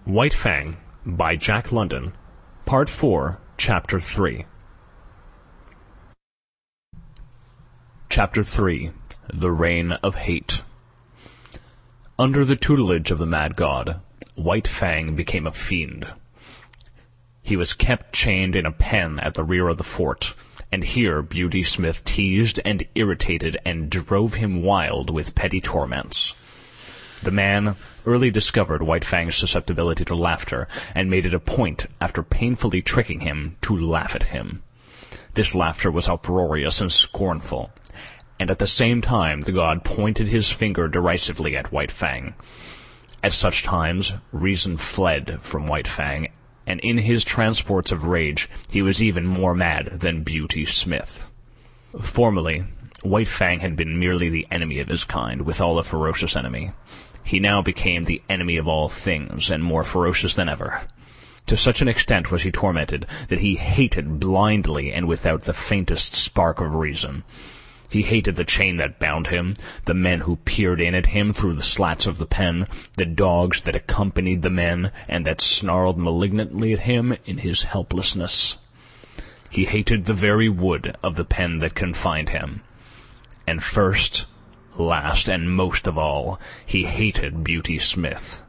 White Fang by Jack London, Part 4, Chapter 3. Chapter 3. The Reign of Hate. Under the tutelage of the mad god, White Fang became a fiend. He was kept chained in a pen at the rear of the fort, and here Beauty Smith teased and irritated and drove him wild with petty torments. The man early discovered White Fang's susceptibility to laughter, and made it a point, after painfully tricking him, to laugh at him. This laughter was uproarious and scornful, and at the same time the god pointed his finger derisively at White Fang. At such times reason fled from White Fang, and in his transports of rage he was even more mad than Beauty Smith. Formerly, White Fang had been merely the enemy of his kind, withal a ferocious enemy. He now became the enemy of all things, and more ferocious than ever. To such an extent was he tormented that he hated blindly and without the faintest spark of reason. He hated the chain that bound him, the men who peered in at him through the slats of the pen, the dogs that accompanied the men and that snarled malignantly at him in his helplessness. He hated the very wood of the pen that confined him. And first, last, and most of all, he hated Beauty Smith.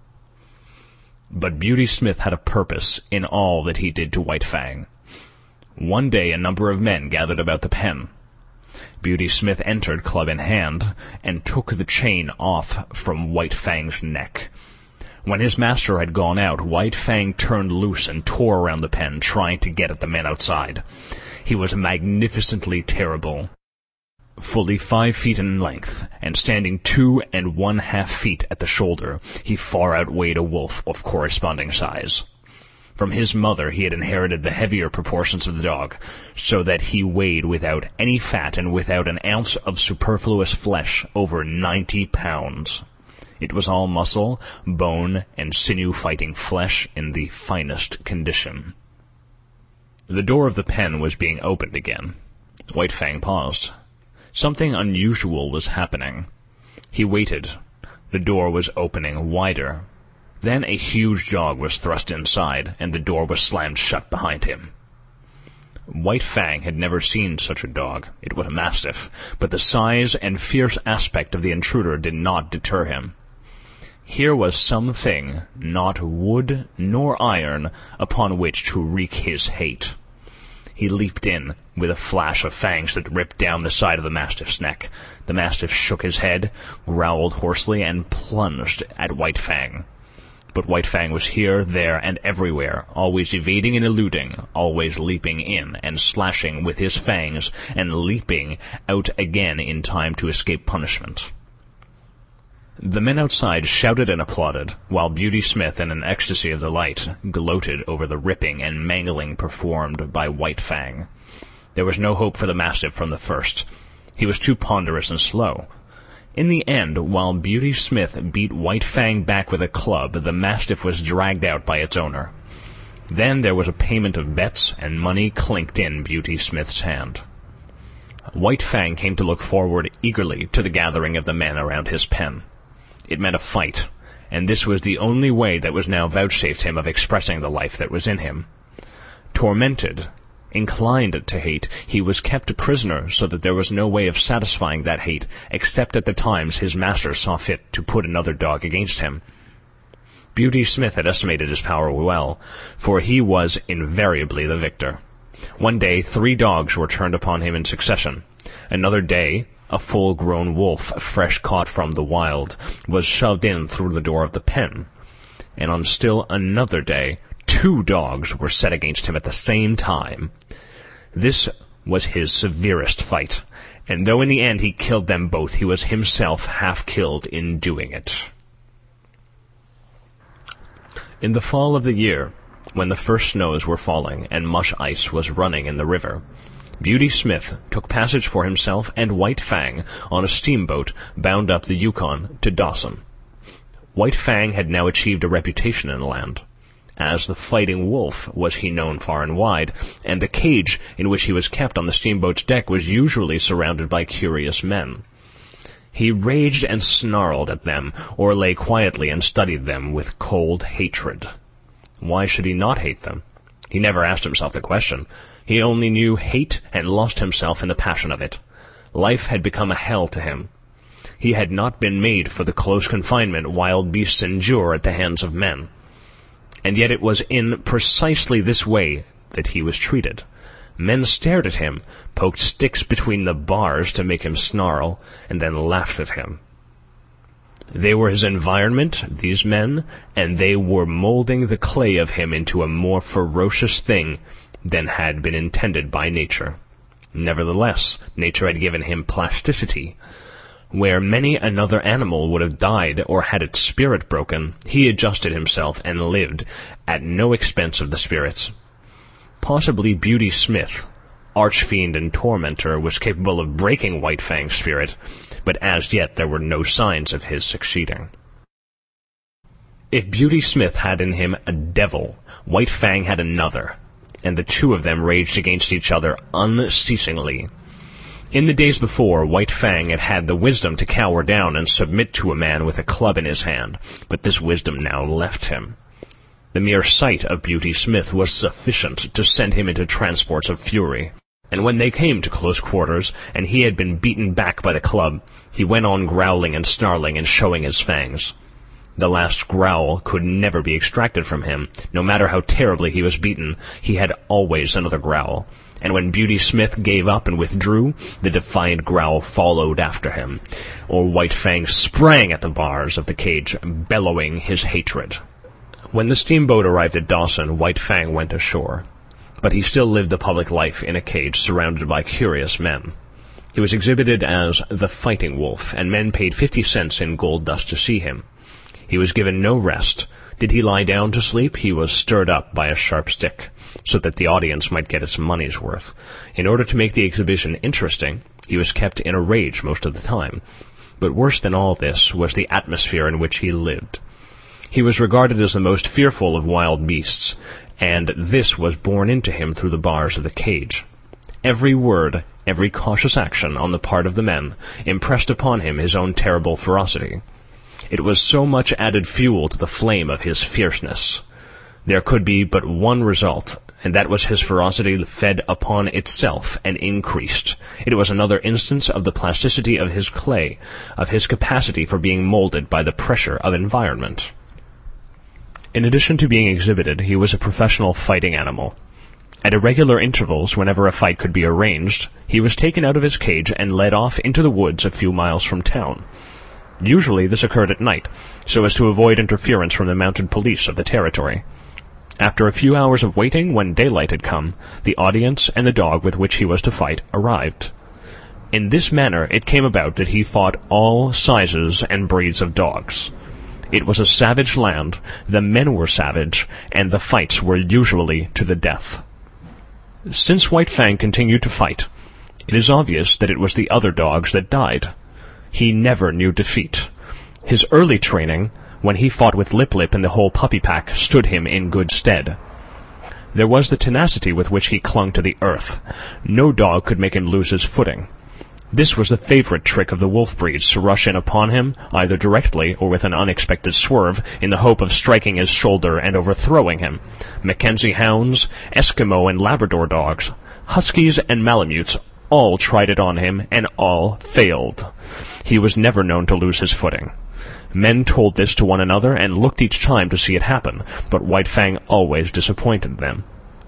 But Beauty Smith had a purpose in all that he did to White Fang. One day a number of men gathered about the pen. Beauty Smith entered club in hand, and took the chain off from White Fang's neck. When his master had gone out, White Fang turned loose and tore around the pen, trying to get at the men outside. He was magnificently terrible. Fully 5 feet in length, and standing 2 1/2 feet at the shoulder, he far outweighed a wolf of corresponding size. From his mother he had inherited the heavier proportions of the dog, so that he weighed without any fat and without an ounce of superfluous flesh over 90 pounds. It was all muscle, bone, and sinew-fighting flesh in the finest condition. The door of the pen was being opened again. White Fang paused. Something unusual was happening. He waited. The door was opening wider. Then a huge dog was thrust inside, and the door was slammed shut behind him. White Fang had never seen such a dog. It was a mastiff, but the size and fierce aspect of the intruder did not deter him. Here was something, not wood nor iron, upon which to wreak his hate. He leaped in, with a flash of fangs that ripped down the side of the mastiff's neck. The mastiff shook his head, growled hoarsely, and plunged at White Fang. But White Fang was here, there, and everywhere, always evading and eluding, always leaping in and slashing with his fangs, and leaping out again in time to escape punishment. The men outside shouted and applauded, while Beauty Smith, in an ecstasy of delight, gloated over the ripping and mangling performed by White Fang. There was no hope for the mastiff from the first. He was too ponderous and slow. In the end, while Beauty Smith beat White Fang back with a club, the mastiff was dragged out by its owner. Then there was a payment of bets, and money clinked in Beauty Smith's hand. White Fang came to look forward eagerly to the gathering of the men around his pen. It meant a fight, and this was the only way that was now vouchsafed him of expressing the life that was in him. Tormented, inclined to hate, he was kept a prisoner, so that there was no way of satisfying that hate, except at the times his master saw fit to put another dog against him. Beauty Smith had estimated his power well, for he was invariably the victor. One day 3 dogs were turned upon him in succession. Another day a full-grown wolf, fresh caught from the wild, was shoved in through the door of the pen. And on still another day 2 dogs were set against him at the same time. This was his severest fight, and though in the end he killed them both, he was himself half killed in doing it. In the fall of the year, when the first snows were falling and mush ice was running in the river, Beauty Smith took passage for himself and White Fang on a steamboat bound up the Yukon to Dawson. White Fang had now achieved a reputation in the land. As the Fighting Wolf was he known far and wide, and the cage in which he was kept on the steamboat's deck was usually surrounded by curious men. He raged and snarled at them, or lay quietly and studied them with cold hatred. Why should he not hate them? He never asked himself the question. He only knew hate and lost himself in the passion of it. Life had become a hell to him. He had not been made for the close confinement wild beasts endure at the hands of men. And yet it was in precisely this way that he was treated. Men stared at him, poked sticks between the bars to make him snarl, and then laughed at him. They were his environment, these men, and they were molding the clay of him into a more ferocious thing than had been intended by nature. Nevertheless, nature had given him plasticity. Where many another animal would have died or had its spirit broken, he adjusted himself and lived at no expense of the spirits. Possibly Beauty Smith, archfiend and tormentor, was capable of breaking White Fang's spirit, but as yet there were no signs of his succeeding. If Beauty Smith had in him a devil, White Fang had another, and the two of them raged against each other unceasingly. In the days before, White Fang had had the wisdom to cower down and submit to a man with a club in his hand, but this wisdom now left him. The mere sight of Beauty Smith was sufficient to send him into transports of fury, and when they came to close quarters, and he had been beaten back by the club, he went on growling and snarling and showing his fangs. The last growl could never be extracted from him. No matter how terribly he was beaten, he had always another growl, and when Beauty Smith gave up and withdrew, the defiant growl followed after him, or White Fang sprang at the bars of the cage, bellowing his hatred. When the steamboat arrived at Dawson, White Fang went ashore, but he still lived a public life in a cage surrounded by curious men. He was exhibited as the Fighting Wolf, and men paid 50 cents in gold dust to see him. He was given no rest. Did he lie down to sleep, he was stirred up by a sharp stick, so that the audience might get its money's worth. In order to make the exhibition interesting, he was kept in a rage most of the time. But worse than all this was the atmosphere in which he lived. He was regarded as the most fearful of wild beasts, and this was borne into him through the bars of the cage. Every word, every cautious action on the part of the men, impressed upon him his own terrible ferocity. It was so much added fuel to the flame of his fierceness. There could be but one result, and that was his ferocity fed upon itself and increased. It was another instance of the plasticity of his clay, of his capacity for being molded by the pressure of environment. In addition to being exhibited, he was a professional fighting animal. At irregular intervals, whenever a fight could be arranged, he was taken out of his cage and led off into the woods a few miles from town. Usually this occurred at night, so as to avoid interference from the mounted police of the territory. After a few hours of waiting, when daylight had come, the audience and the dog with which he was to fight arrived. In this manner it came about that he fought all sizes and breeds of dogs. It was a savage land, the men were savage, and the fights were usually to the death. Since White Fang continued to fight, it is obvious that it was the other dogs that died. He never knew defeat. His early training, when he fought with Lip Lip and the whole puppy pack, stood him in good stead. There was the tenacity with which he clung to the earth. No dog could make him lose his footing. This was the favorite trick of the wolf breeds, to rush in upon him, either directly or with an unexpected swerve, in the hope of striking his shoulder and overthrowing him. Mackenzie hounds, Eskimo and Labrador dogs, huskies and Malamutes all tried it on him, and all failed. He was never known to lose his footing. Men told this to one another and looked each time to see it happen, but White Fang always disappointed them.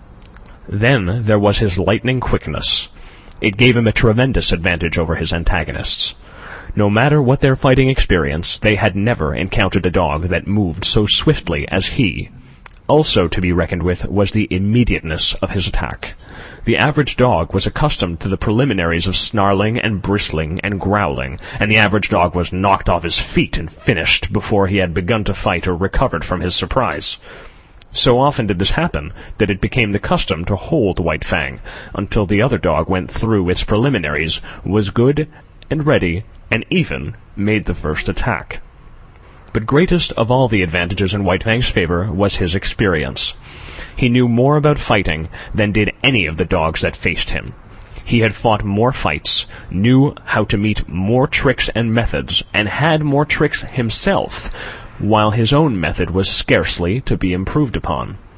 Then there was his lightning quickness. It gave him a tremendous advantage over his antagonists. No matter what their fighting experience, they had never encountered a dog that moved so swiftly as he. Also to be reckoned with was the immediateness of his attack. The average dog was accustomed to the preliminaries of snarling and bristling and growling, and the average dog was knocked off his feet and finished before he had begun to fight or recovered from his surprise. So often did this happen that it became the custom to hold White Fang until the other dog went through its preliminaries, was good and ready, and even made the first attack. But greatest of all the advantages in White Fang's favor was his experience. He knew more about fighting than did any of the dogs that faced him. He had fought more fights, knew how to meet more tricks and methods, and had more tricks himself, while his own method was scarcely to be improved upon.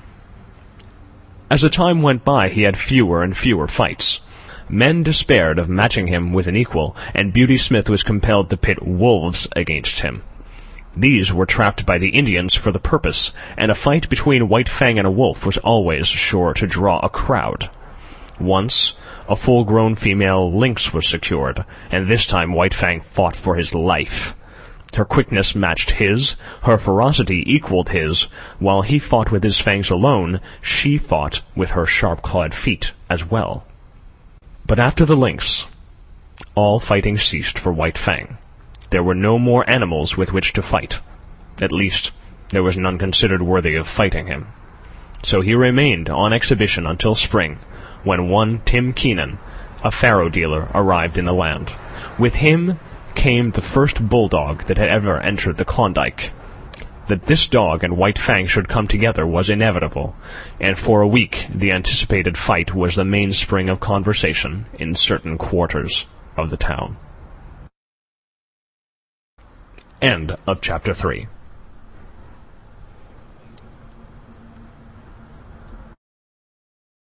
As the time went by, he had fewer and fewer fights. Men despaired of matching him with an equal, and Beauty Smith was compelled to pit wolves against him. These were trapped by the Indians for the purpose, and a fight between White Fang and a wolf was always sure to draw a crowd. Once, a full-grown female lynx was secured, and this time White Fang fought for his life. Her quickness matched his, her ferocity equaled his. While he fought with his fangs alone, she fought with her sharp-clawed feet as well. But after the lynx, all fighting ceased for White Fang. There were no more animals with which to fight. At least, there was none considered worthy of fighting him. So he remained on exhibition until spring, when one Tim Keenan, a faro dealer, arrived in the land. With him came the first bulldog that had ever entered the Klondike. That this dog and White Fang should come together was inevitable, and for a week the anticipated fight was the mainspring of conversation in certain quarters of the town. End of Chapter 3.